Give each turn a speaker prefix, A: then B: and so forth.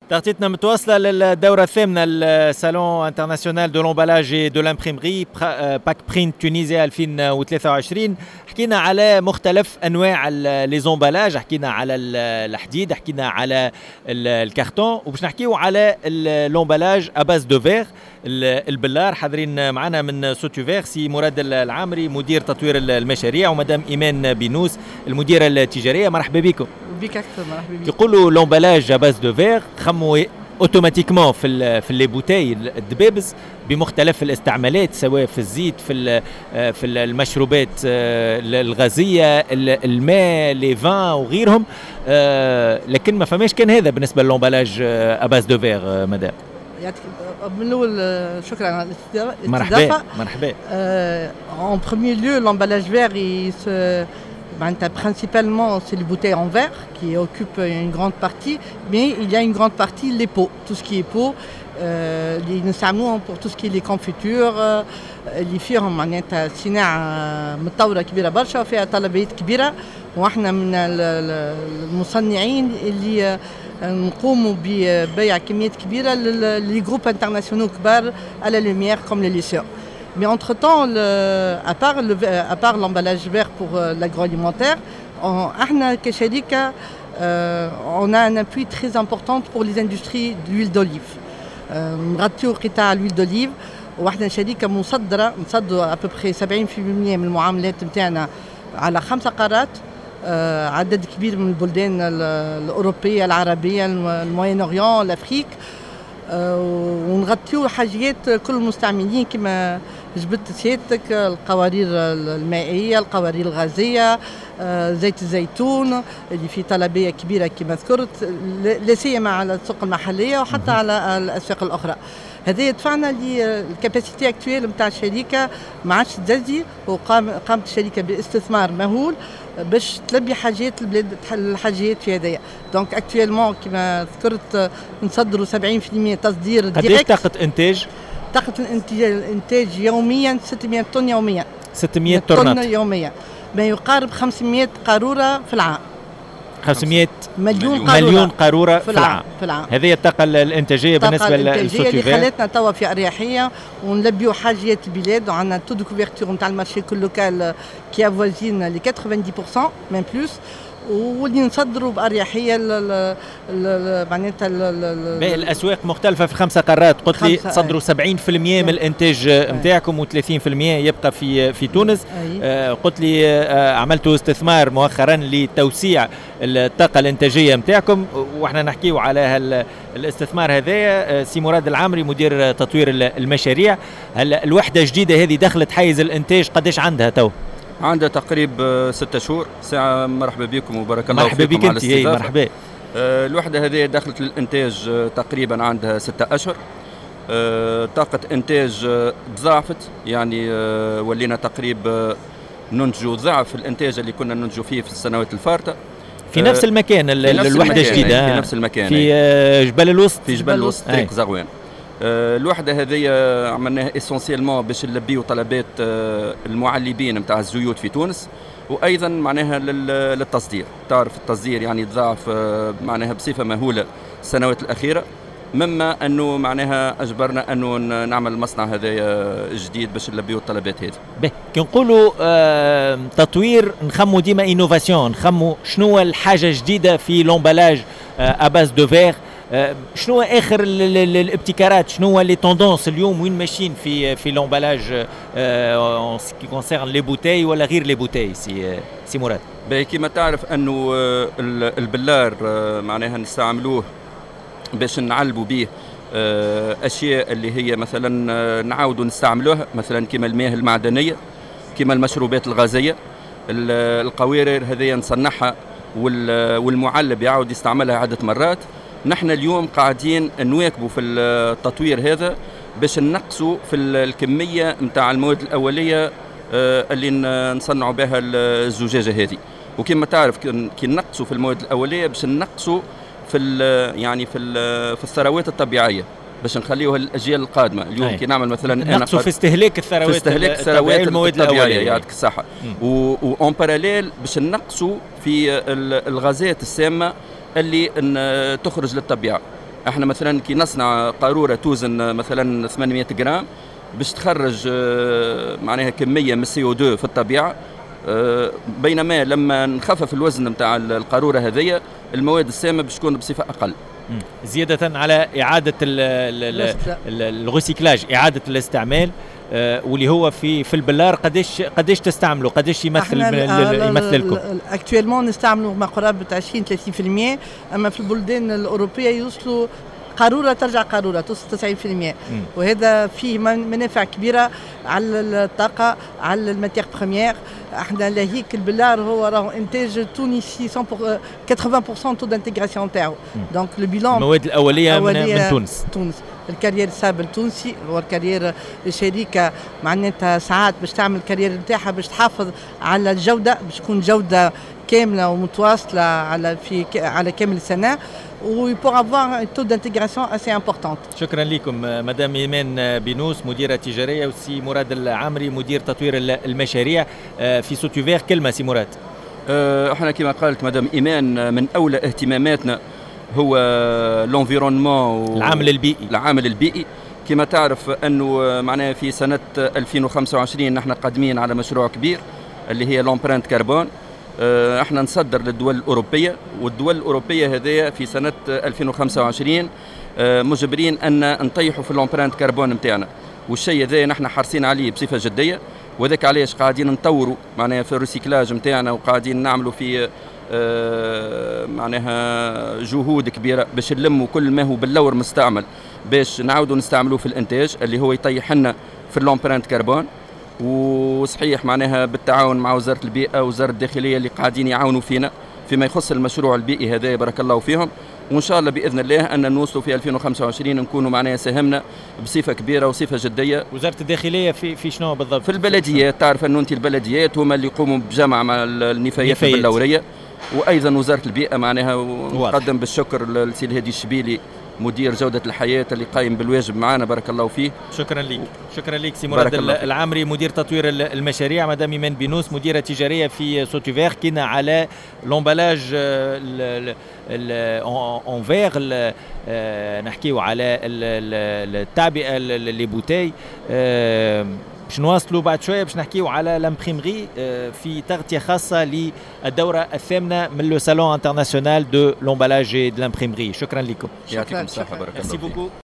A: تغطيتنا متواصلة للدورة الثامنة الصالون انترناسيونال دو لومبالاج دو لامبريمري باك برين تونيزيا 2023. حكينا على مختلف انواع لي زومبالاج، حكينا على الحديد، حكينا على الكارتون، وباش نحكيو على اللومبالاج اباز دو فير البلار. حاضرين معنا من سوتوفير سي مراد العامري مدير تطوير المشاريع، ومدام ايمان بينوس المديره التجاريه. مرحبا بكم.
B: بك اكثر. مرحبا بك.
A: يقولوا لومبالاج اباز دو فير خموا اوتوماتيكمون في لي بوتاي الدبابز بمختلف الاستعمالات، سواء في الزيت، في المشروبات الغازيه، الماء، لي فان وغيرهم، لكن ما فماش كان هذا بالنسبه للومبالاج اباز دو فير. مدام
B: من الاول شكرا على
A: الاستضافه. مرحبا.
B: En premier lieu, l'emballage vert, principalement, c'est les bouteilles en verre qui occupent une grande partie, mais il y a une grande partie les pots, tout ce qui est pots. نستعملوهم pour tout ce qui est les confitures اللي فيهم معناتها صناعة متطورة كبيرة برشا وفيها طلبيات كبيرة، واحنا من المصنعين اللي نقوموا ببيع كميات كبيرة للي جروب انترناسيونال كبار على لوميير كوم لي ليسور. Mais entre-temps, à part l'emballage vert pour l'agroalimentaire, on a un appui très important pour les industries de l'huile d'olive. نغطيو قطاع الhuile d'olive، واحنا شركة مصدرة نصدروا أبوبخي 70% من المعاملات نتاعنا على 5 قارات، عدد كبير من البلدان الأوروبية، العربية، الموين أوريون، الأفريق، ونغطيو حاجيات كل المستعملين كما جبت سيادتك، القوارير المائية، القوارير الغازية، زيت الزيتون اللي فيه طلبية كبيرة كما ذكرت، لا سيما على السوق المحلية وحتى على الأسواق الأخرى. هذا يدفعنا للكاباسيتي اكتويل نتاع الشركة ما عادش تزدي، وقامت الشركة باستثمار مهول باش تلبي حاجات البلاد، الحاجات في هذايا. دونك اكتويلمون كما ذكرت نصدروا 70% تصدير ديريكت.
A: قديش طاقة انتاج؟
B: طاقة الانتاج يوميا 600 طن يوميا.
A: 600 طن
B: يوميا، ما يقارب 500 قارورة في العام.
A: 500
B: مليون
A: قارورة في العام. هذه الطاقة الانتاجية بالنسبة للسوتوفير
B: اللي خلتنا توا في أريحية ونلبيو حاجيات البلاد، وعندنا تو دو كوفرتور نتاع المارشي كل لوكال كي افوازين ل 90% ميم بلوس، واللي نصدروا بأريحية معناتها
A: الأسواق مختلفة في 5 قارات. قلت لي تصدروا 70% من الإنتاج نتاعكم و30% يبقى في تونس. قلت لي عملتوا استثمار مؤخرا لتوسيع الطاقة الإنتاجية نتاعكم، وإحنا نحكيو على الاستثمار هذا. سي مراد العامري مدير تطوير المشاريع، الوحدة الجديدة هذه دخلت حيز الإنتاج قديش عندها تو؟
C: عندها تقريب 6 شهور. ساعة مرحبا بكم وبارك الله
A: فيكم. مرحبا بك انت. مرحبا.
C: الوحدة هذه دخلت للإنتاج تقريبا عندها 6 أشهر. طاقة إنتاج تضاعفت، يعني ولينا تقريب ننتجوا ضعف الإنتاج اللي كنا ننتجوا فيه في السنوات الفارطة
A: في نفس المكان. الوحدة الجديدة
C: في نفس المكان
A: في جبل الوسط.
C: في جبل الوسط طريق زغوان. الوحدة هذه عملناها اسونسيالمون باش نلبيو طلبات المعلبين نتاع الزيوت في تونس، وايضا معناها للتصدير. تعرف التصدير يعني تضاعف معناها بصفة مهولة السنوات الأخيرة، مما انه معناها اجبرنا انه نعمل المصنع هذا جديد باش نلبيو الطلبات هذه.
A: كي نقولوا تطوير نخمو ديما انوفاسيون، نخمو شنو الحاجة جديدة في لومبالاج اباز دو فير، شنو اخر الابتكارات، شنو لي توندونس اليوم، وين ماشيين في لومبالاج ان سكي كونسيرن لي بوتاي ولا غير لي بوتاي؟ سي مراد.
C: كما تعرف انه البلار معناها نستعملوه باش نعلبوا به اشياء اللي هي مثلا نعاودوا نستعملوها، مثلا كما المياه المعدنيه، كما المشروبات الغازيه. القوارير هذه نصنعها والمعلب يعاود يستعملها عده مرات. نحن اليوم قاعدين نواكبوا في التطوير هذا باش نقصوا في الكميه نتاع المواد الاوليه اللي نصنعوا بها الزجاجه هذه. وكما تعرف كي نقصوا في المواد الاوليه باش نقصوا في يعني في الثروات الطبيعيه باش نخليوها للاجيال القادمه. اليوم كي نعمل مثلا
A: نقصوا في استهلاك الثروات
C: المواد الطبيعيه يعطيك الصحه، وأون باراليل باش نقصوا في الغازات السامه اللي تخرج للطبيعه. احنا مثلا كي نصنع قارورة توزن مثلا 800 جرام باش تخرج معناها كمية من CO2 في الطبيعة، بينما لما نخفف الوزن نتاع القارورة هذية المواد السامة باش تكون بصفة أقل.
A: زيادة على إعادة الغسيكلاج، إعادة الاستعمال، واللي هو في البلار قديش تستعملوا، قديش يمثل لكم؟
B: اكتويلمون نستعملوا ما قرابة 20-30%، اما في البلدان الأوروبية يوصلوا قارورة ترجع قارورة توصل 90%. وهذا فيه منافع كبيرة على الطاقة، على الماتير بريمير. احنا لهيك البلار هو راهو انتاج تونسي 80% تو دانتيغراسيون تاعو. دونك لو بيلون
A: المواد الأولية من تونس.
B: الكارير السابل تونسي هو الكارير الشركة معناتها ساعات باش تعمل الكارير نتاعها باش تحافظ على الجودة، باش تكون جودة كاملة ومتواصلة على كامل السنة، ويبور افوار تو دانتيغراسيون اسي امبورطونت.
A: شكرا لكم مدام ايمان بينوس مديرة تجارية، وسي مراد العامري مدير تطوير المشاريع في سوتوفير. كلمة سي مراد.
C: احنا كما قالت مدام ايمان من اولى اهتماماتنا هو الانفيرونمون، العامل البيئي. كما تعرف انه معناها في سنة 2025 نحن قادمين على مشروع كبير اللي هي لومبرانت كربون. احنا نصدر للدول الأوروبية، والدول الأوروبية هذه في سنة 2025 مجبرين أن نطيحوا في اللومبرانت كربون متاعنا، والشيء هذا نحن حرصين عليه بصفة جدية، وذاك علاش قاعدين نطوروا معناها في الريسيكلاج متاعنا، وقاعدين نعملوا في معناها جهود كبيرة باش نلموا كل ما هو باللور مستعمل باش نعاودوا نستعملوه في الإنتاج اللي هو يطيح لنا في اللومبرانت كربون. وصحيح معناها بالتعاون مع وزارة البيئة ووزارة الداخلية اللي قاعدين يعاونوا فينا فيما يخص المشروع البيئي هذا، بارك الله فيهم. وإن شاء الله بإذن الله أن نوصلوا في 2025 نكونوا معناها ساهمنا بصفة كبيرة وصفة جدية.
A: وزارة الداخلية في شنو بالضبط؟
C: في البلديات. تعرف أنه أنت البلديات هما اللي يقوموا بجمع مع النفايات البلورية، وأيضا وزارة البيئة معناها. ونقدم بالشكر للسي الهادي الشبيلي مدير جودة الحياة اللي قايم بالواجب معنا، بارك الله فيه.
A: شكرا لك سي مراد العامري مدير تطوير المشاريع. مدام ايمان بينوس مديرة تجارية في سوتوفير. كنا على لومبالاج اون فيغ، نحكيو على التعبئة لي بوتاي. باش نواصلوا بعد شويه باش نحكيو على لامبريمري في تغطيه خاصه للدوره الثامنه من لو سالون انترناسيونال دو لومبالاج دو لامبريمري. شكرا لكم.
C: يعطيكم الصحه، بارك الله فيك.